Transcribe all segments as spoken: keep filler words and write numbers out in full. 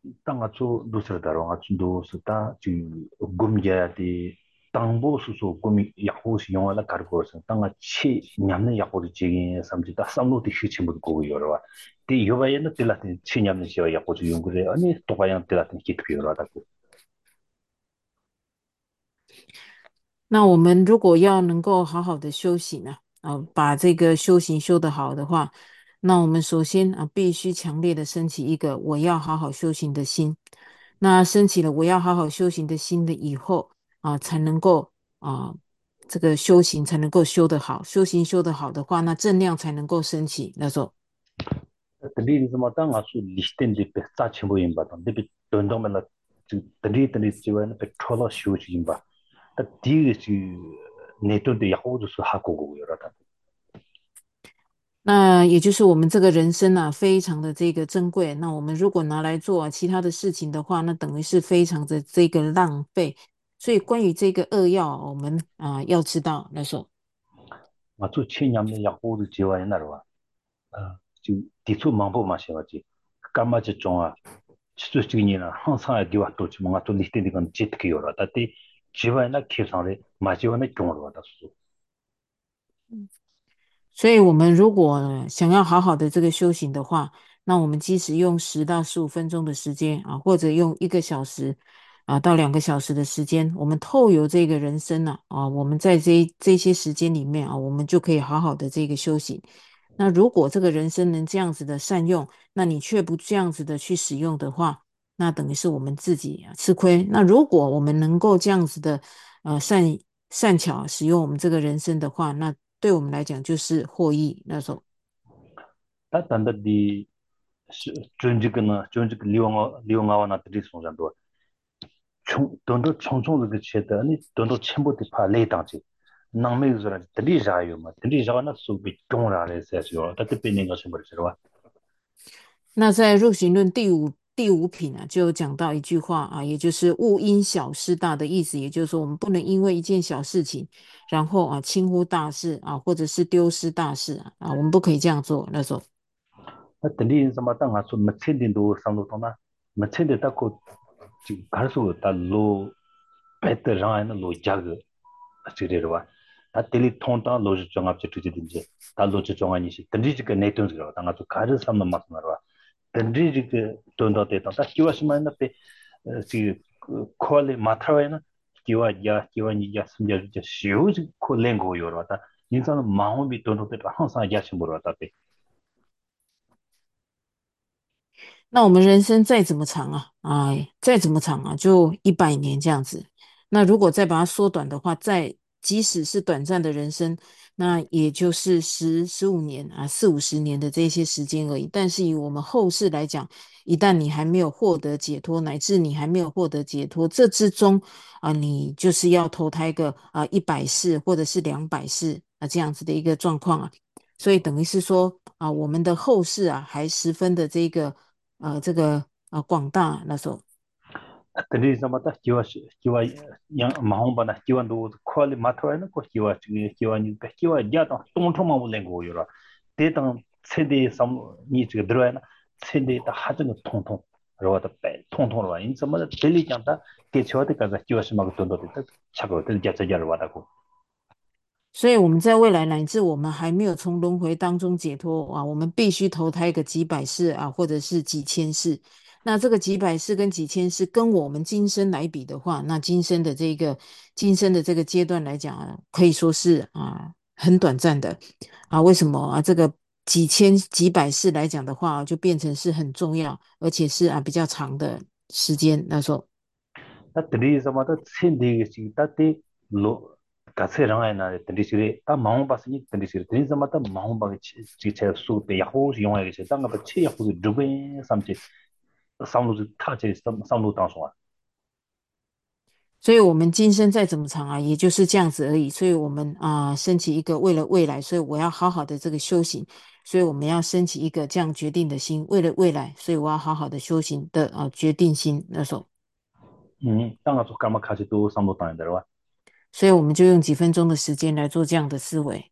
땅아 주 루스다로 아주 루스다 지 곰게야디 땅보 수수 곰이 야호시 용하다 가르고서 땅아 치 냠는 야호를 지긴 삼지다 삼로디 휴치 못 고고 여러와 디 요바에는 들라tin 치 냠는 시와 야호지 용그래 아니 또바양 들라tin 기트 여러다고 那我们如果要能够好好的修行呢，啊，把这个修行修得好的话，那我们首先啊，必须强烈的升起一个我要好好修行的心。那升起了我要好好修行的心的以后啊，才能够啊，这个修行才能够修得好。修行修得好的话，那正量才能够升起。那时候， 근데 좀 땅아 수 리스텐데 베스타 첨부인 바다 근데 돈도면 근데 근데 지원 페트롤 쇼지 봐 디지 네트도 야호도 하고 여러다 那也就是我们这个人生啊，非常的这个珍贵。那我们如果拿来做啊其他的事情的话，那等于是非常的这个浪费。所以关于这个扼要，我们啊要知道，那时候。 맞죠 체념의 야호도 지와야 나와 아 지금 디수 망보 마셔가지 까마지 종아 치수식이나 항상 디와 또 뭔가 또 리스트된 건 짓게 요라 다티 지와나 계산에 마지원에 종으로 받았어 所以，我们如果想要好好的这个修行的话，那我们即使用十到十五分钟的时间啊，或者用一个小时啊到两个小时的时间，我们透由这个人生呢啊，我们在这这些时间里面啊，我们就可以好好的这个修行。那如果这个人生能这样子的善用，那你却不这样子的去使用的话，那等于是我们自己啊吃亏。那如果我们能够这样子的呃善善巧使用我们这个人生的话，那对我们来讲就是获益那种。 다 단다디 존직은 존직 리용어 리용어나 드리송잔도 총 돈도 총총도 그 쳇다 아니 돈도 첨부디 파 레이당지 낭매즈라 드리자요 마 드리자나 수비 종라레세요 다때 빼는 것이 뭐지로 那在入行论第五第五品啊，就有讲到一句话啊，也就是勿因小失大的意思，也就是说，我们不能因为一件小事情，然后啊轻忽大事啊，或者是丢失大事啊，啊，我们不可以这样做。那种。 나 들리 인사마다 가서 마친딘도 상도도나 마친데 딱고 지 가서 달로 베트랑에는 로 자그 지레르와 다 들리 통다 로지 정합 지트지든지 다 로지 정하니시 든지지가 네톤스가 당아서 가르 삼는 맛나라 든지지가 돈도 되다 다 키와시마나 페 지 콜레 마트라에나 키와 야 키와니 야 숨겨지 쉬우지 콜랭고 요라다 인사는 마음이 돈도 되다 항상 야심 보러다 那我们人生再怎么长啊，哎，再怎么长啊，就一百年这样子。那如果再把它缩短的话，再即使是短暂的人生，那也就是十十五年啊，四五十年的这些时间而已。但是以我们后世来讲，一旦你还没有获得解脱，乃至你还没有获得解脱，这之中啊，你就是要投胎个啊一百世或者是两百世啊这样子的一个状况啊。所以等于是说啊，我们的后世啊，还十分的这个呃这个呃广大那时候。 Tendri zamata kiwa kiwa yang mahomba na kiwa ndo kwali matwa na ko kiwa kiwa ni ka kiwa ya ta tong tong ma bulen go yora de tang tsede sam ni zhe dro na tsede ta ha zhe tong tong ro ta pe tong tong ro in zama de li jang ta ke chwa de ka za kiwa shi ma go don do de cha go de ja zhe ja ro wa da go 所以我们在未来乃至我们还没有从轮回当中解脱啊，我们必须投胎个几百世啊，或者是几千世。那这个几百世跟几千世跟我们今生来比的话，那今生的这个今生的这个阶段来讲啊，可以说是啊很短暂的啊。为什么啊？这个几千几百世来讲的话，就变成是很重要，而且是啊比较长的时间。那时候。 ta tendri zamata tsende ge chi ta te lo ka se rang ai na tendri chi ta mahomba si ni tendri chi tendri zamata mahomba ge chi chi cha su pe ya ho yong ai ge che ta nga ba che ya ho de ben sam che sam lu ta che sam sam lu dang so 所以，我们今生再怎么长啊，也就是这样子而已。所以我们啊、升起一个为了未来，所以我要好好的这个修行。所以我们要升起一个这样决定的心，为了未来，所以我要好好的修行的啊、决定心那种。 嗯，当然做干嘛开始都上路当然的了。 所以我们就用几分钟的时间来做这样的思维。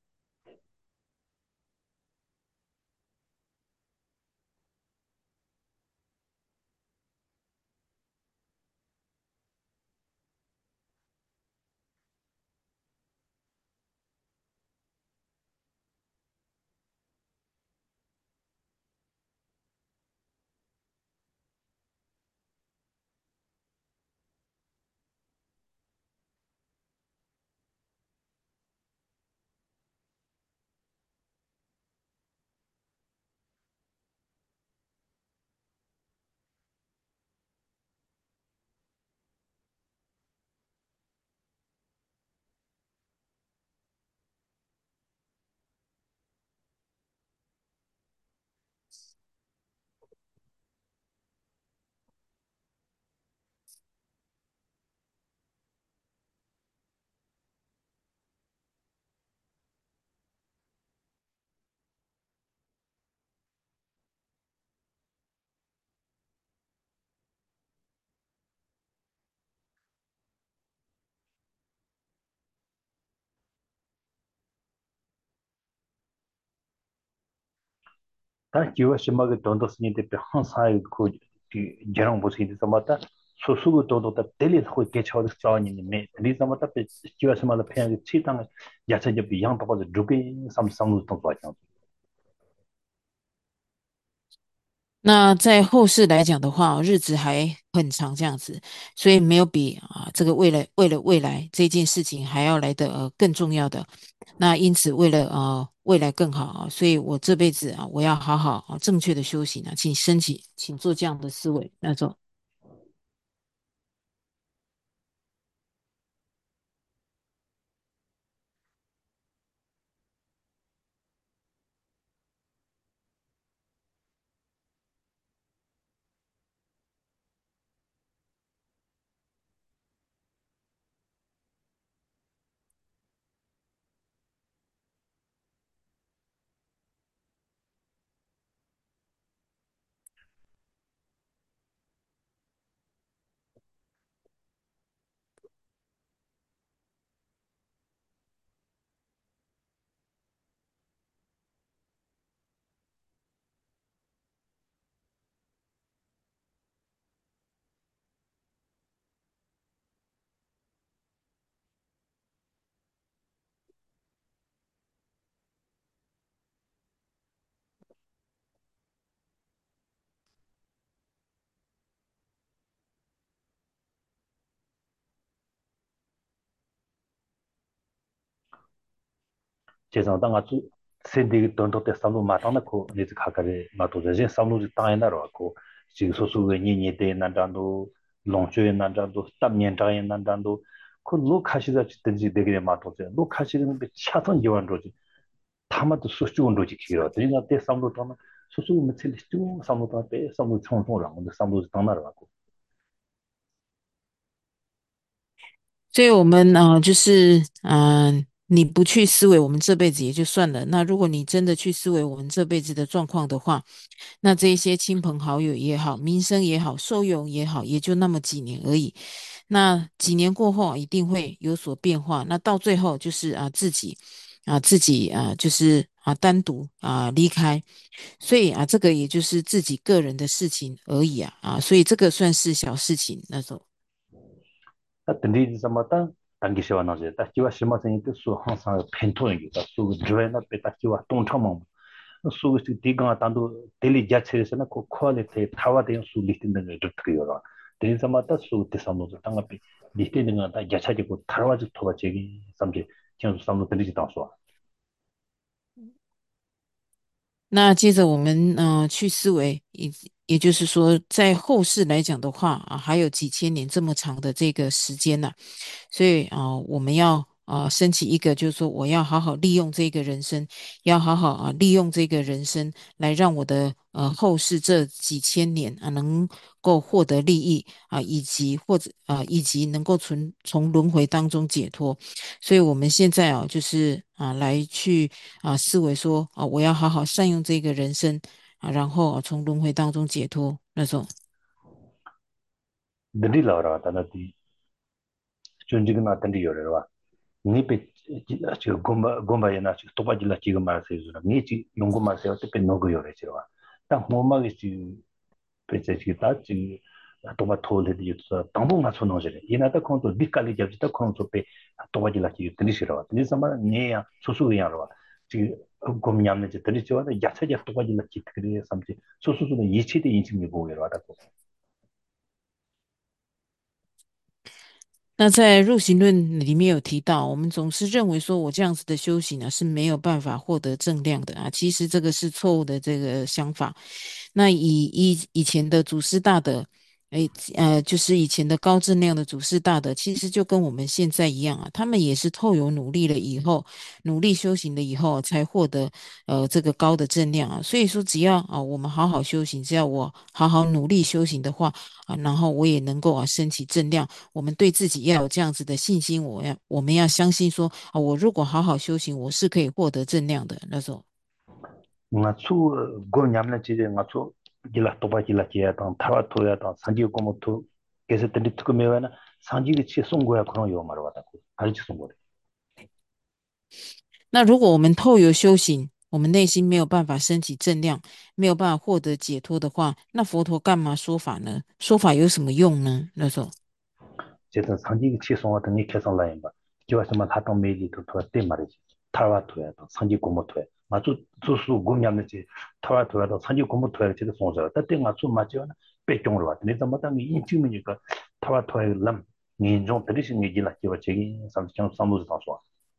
다 기와 심하게 돈도스니데 항상 그 저랑 보시기 좀마다 소수고 돈도다 델리 그 개처를 싸우니 매 리자마다 기와 심하게 패하게 치당 야채제 비양 바꿔서 두개 삼삼로 또 봐요. 那在后世来讲的话，日子还很长这样子，所以没有比啊这个为了为了未来这件事情还要来的呃更重要的。那因此为了呃未来更好啊，所以我这辈子啊我要好好啊正确的修行啊，请升起，请做这样的思维那种。 제가 당가 주 세디 돈도때 삼로 마타나코 니즈 카카레 마토제 삼로 타이나로고 지금 소소의 니니데 난단도 롱초에 난단도 땀년자에 난단도 그 루카시다 짓든지 되게 마토제 루카시는 그 차선 기원로지 타마도 수수원로지 기어 드리나 때 삼로 타나 수수 미칠 수 삼로 타때 삼로 총총랑 근데 삼로 타나로고 所以我们啊、呃就是嗯、呃你不去思维我们这辈子也就算了。那如果你真的去思维我们这辈子的状况的话，那这一些亲朋好友也好，名声也好，受用也好，也就那么几年而已。那几年过后啊一定会有所变化。那到最后就是啊自己啊自己啊就是啊单独啊离开。所以啊这个也就是自己个人的事情而已啊啊，所以这个算是小事情那种。 다 든디 zamata 단기 시원하지 다 기와 심마생이 수 항상 펜토는 다 수, 드레나 베다 기와 동참만 수 디가 단도 델리 자체에서는 그 퀄리티 타와된 수 리스트는 이렇게요. 델리 zamata 수 대상으로 당합이 리스트는 다 자체적으로 타와지 토가 제기 삼지 그냥 삼로 들리지 않소. 那接着我们呃去思维，也也就是说，在后世来讲的话啊，还有几千年这么长的这个时间呢、所以啊、呃我们要啊、呃升起一个，就是说我要好好利用这个人生，要好好啊利用这个人生来让我的呃后世这几千年啊能够获得利益啊，以及或者啊以及能够从从轮回当中解脱。所以我们现在啊就是啊来去啊思维说啊我要好好善用这个人生啊，然后啊从轮回当中解脱那种。 든디 라라 다나디 쫀지그나 든디 요래와 니베 지 곰바 곰바이나 토바질라 지금 말세주나 니지 용고 말세요 때 노고 요래지와 딱 뭐마게 지 베제지다 지 토바 토레디 유서 당봉 맞춰 놓으래 이나다 콘도 비칼리 잡지다 콘도 페 토바질라 지 드리시라와 드리서마 니야 소수이야로 지 곰냠네 지 드리지와 야차지 토바질라 지 그리 삼지 소수수는 이치대 인심이 보여라 하다고 那在入行论里面有提到，我们总是认为说我这样子的修行呢是没有办法获得正量的啊，其实这个是错误的这个想法。那以以以前的祖师大德，诶呃，就是以前的高质量的祖师大德，其实就跟我们现在一样啊，他们也是透有努力了以后，努力修行了以后，才获得呃这个高的正量啊。所以说，只要啊我们好好修行，只要我好好努力修行的话啊，然后我也能够啊升起正量。我们对自己要有这样子的信心，我要我们要相信说啊，我如果好好修行，我是可以获得正量的那种。 nga chu go nyamla chi de nga chu gila toba gila chi ya tang thawa to ya tang sanji ko mo to kese tendi tu me wa na sanji ge chi song go ya kono yo mar wa ta ko ari chi song go de 那如果我们透由修行， 我们内心没有办法升起正量，没有办法获得解脱的话，那佛陀干嘛说法呢？说法有什么用呢？那时候， 제가 상징 치송 같은 게 계속 라인 봐. 기와서만 하던 메일이 또 때 말이지. 타와토야 또 상징 고모토야. 맞죠? 수수 공략이지. 타와토야도 상징 고모토야 지도 송자. 그때 맞죠? 맞죠? 배경으로 왔더니 내가 마땅히 인증이니까 타와토야 람 인종 들으신 얘기라 기와 제기 상징 상무도 다소.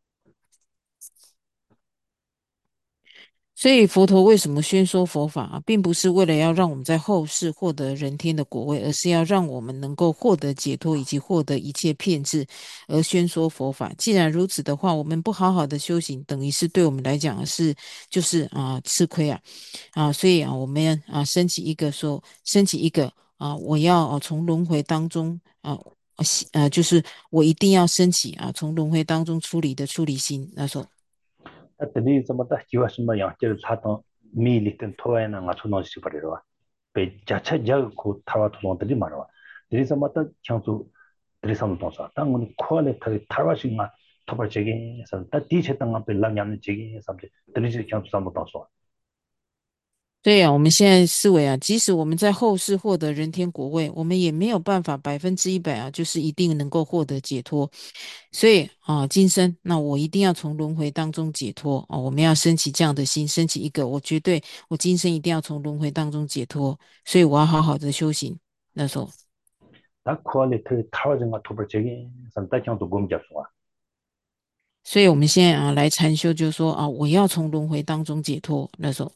所以佛陀为什么宣说佛法啊，并不是为了要让我们在后世获得人天的果位，而是要让我们能够获得解脱以及获得一切骗智而宣说佛法。既然如此的话，我们不好好的修行，等于是对我们来讲是就是啊、吃亏啊啊，所以啊我们啊升起一个说升起一个啊我要啊从轮回当中啊。啊，呃，就是我一定要升起啊，从轮回当中出离的出离心。那时候， 그때 좀더 기와서만 양질 하던 메일이 된 토와나 맞춰 놓으시 버려라. 배 자체 자고 타와토들이 말아. 그래서 맞다 창수 드리삼 동사 당은 퀄리티 타와싱마 토벌적인 해서 다 디체 땅 앞에 람냐는 적인 해서 드리지 창수 삼 동사. 对呀，我们现在思维啊，即使我们在后世获得人天国位，我们也没有办法百分之一百啊，就是一定能够获得解脱。所以啊，今生那我一定要从轮回当中解脱啊，我们要升起这样的心，升起一个我绝对我今生一定要从轮回当中解脱，所以我要好好的修行。那时候， 다 퀄리티 타와징마 토벌적인 해서 다 창수 공잡수와. 所以我们现在啊来禅修，就说啊，我要从轮回当中解脱。那时候。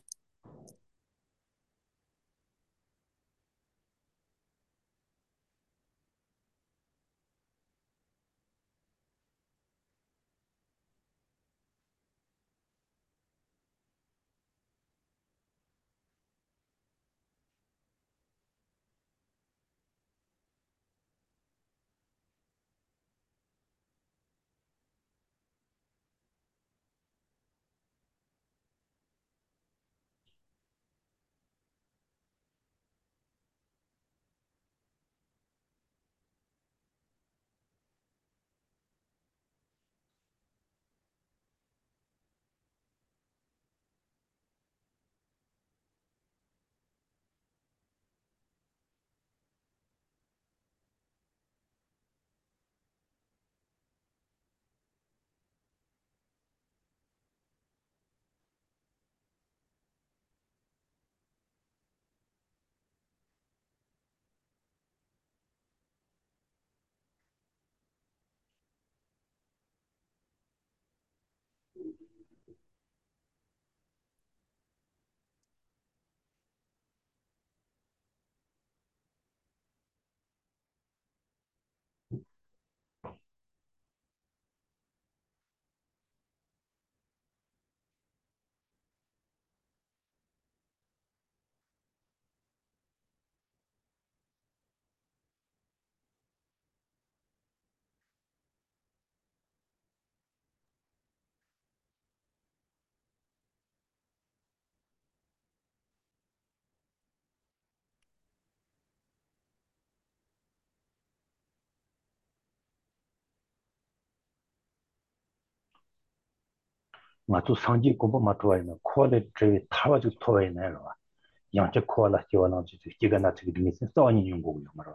맞죠? 상징 공부 맞춰와이나 퀄리티 타와지 토와이나 봐. 양적 퀄라 기와나 지지 기가 나지 비니스 써니 용고요 말아.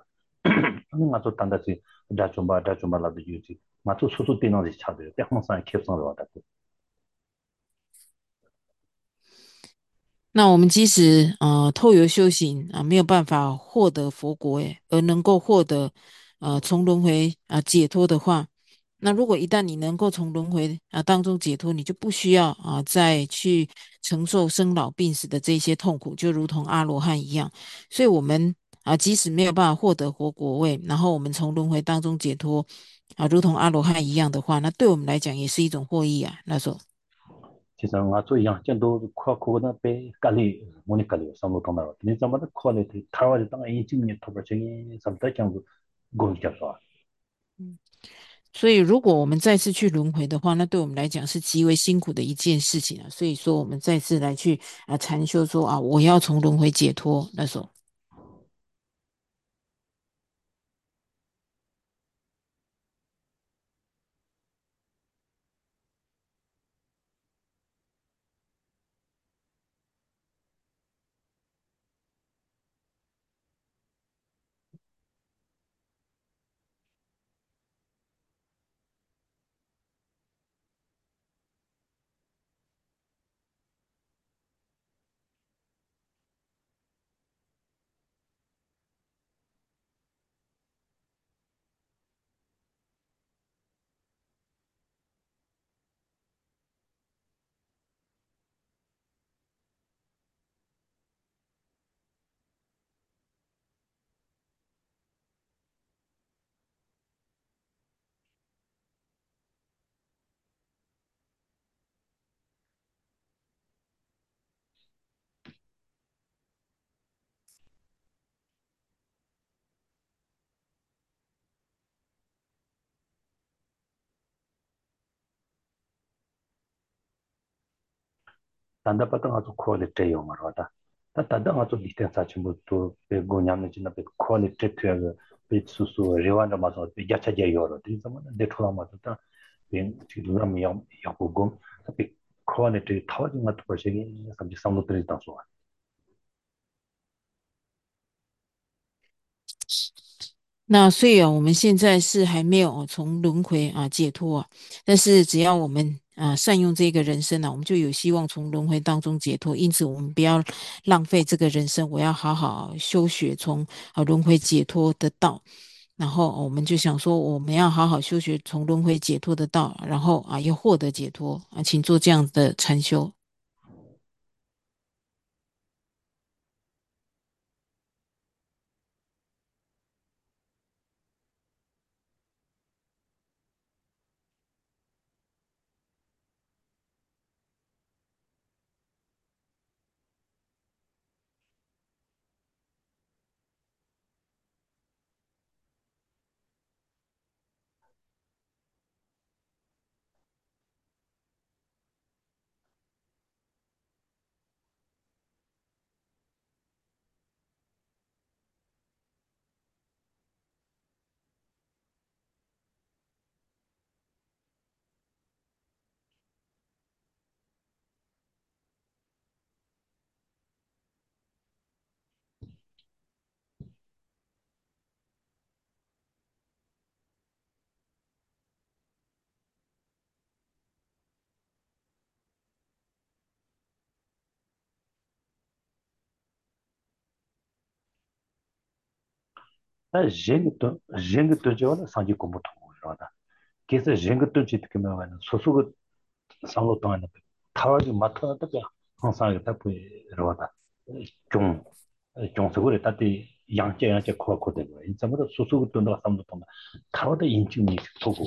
아니 맞죠? 단다지 다좀바 다좀바라도 유지. 맞죠? 소소 되는지 찾아요. 항상 캡성을 왔다. 那我们即使呃透由修行啊，没有办法获得佛国诶，而能够获得呃从轮回啊解脱的话，那如果一旦你能够从轮回啊当中解脱，你就不需要啊再去承受生老病死的这些痛苦，就如同阿罗汉一样。所以，我们啊即使没有办法获得活国位，然后我们从轮回当中解脱啊，如同阿罗汉一样的话，那对我们来讲也是一种获益啊。那时候。 其实我做样见都跨国那边隔离，我们隔离上路通道，你怎么的 quality 台湾的当一今年头边这个什么的这样子工作说， 所以，如果我们再次去轮回的话，那对我们来讲是极为辛苦的一件事情啊。所以说，我们再次来去啊禅修说啊，我要从轮回解脱。那时候， 단다 받은 아주 퀄리티 요 말하다. 다 단다 아주 리텐 사치고 또 배고 냠는 진짜 배 퀄리티 되어 배 수수 레완다 마서 야차게 요로 되면 내 토랑 맞다. 벤 지금 양 야고고 배 퀄리티 타진 것도 벌써기 삼지 상도들이 당소. 那所以啊，我们现在是还没有哦从轮回啊解脱啊，但是只要我们啊善用这个人生呢、啊，我们就有希望从轮回当中解脱。因此，我们不要浪费这个人生，我要好好修学从啊轮回解脱的道。然后我们就想说，我们要好好修学从轮回解脱的道，然后啊要获得解脱啊，请做这样的禅修。 다 쟁도 쟁도 저는 상지 공부 통로다. 그래서 쟁도 짓게 말하는 소소가 상로 동안에 타와지 맡아다 항상 답고 이러다. 좀 정석으로 따디 양재 양재 코코데 이 전부 소소가 돈도 상로 동안 타와다 인증이 보고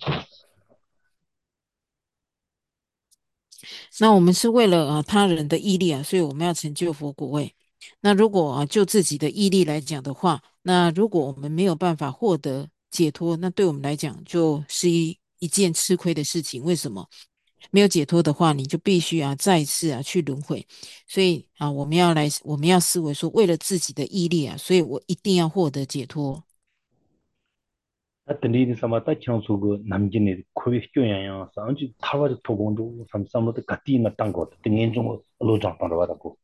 那我们是为了啊他人的毅力啊，所以我们要成就佛果位。那如果啊就自己的毅力来讲的话，那如果我们没有办法获得解脱，那对我们来讲就是一一件吃亏的事情。为什么？没有解脱的话，你就必须啊再一次啊去轮回。所以啊，我们要来，我们要思维说，为了自己的毅力啊，所以我一定要获得解脱。 하여튼 이 사마다 청소고 남진이 코비 교양양 상지 타와지 토공도 삼삼도 같이 나탄 것 같은 연중 로장 받아라고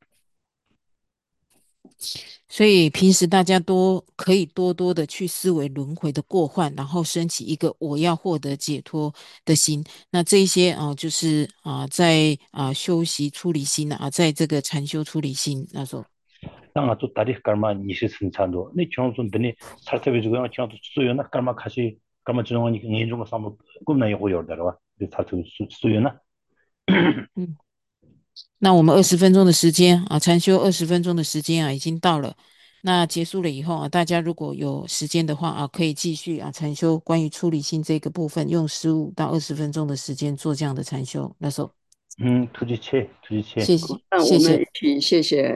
所以平时大家都可以多多的去思维轮回的过患，然后升起一个我要获得解脱的心。那这一些啊，就是啊，在啊修习出离心啊，在这个禅修出离心那时候。 땅아 또 다리 깔마 니시 순찬도 네 청순들이 살펴 주고 청도 수요나 깔마 같이 깔마 주는 연중 삼도 꿈나 이거 열더라 그 살펴 수요나 嗯，那我们二十分钟的时间啊，禅修二十分钟的时间啊，已经到了。那结束了以后啊，大家如果有时间的话啊，可以继续啊禅修关于出离心这个部分，用十五到二十分钟的时间做这样的禅修。那时候， 음 투지체 투지체 谢谢， 那我谢谢。 们一起谢谢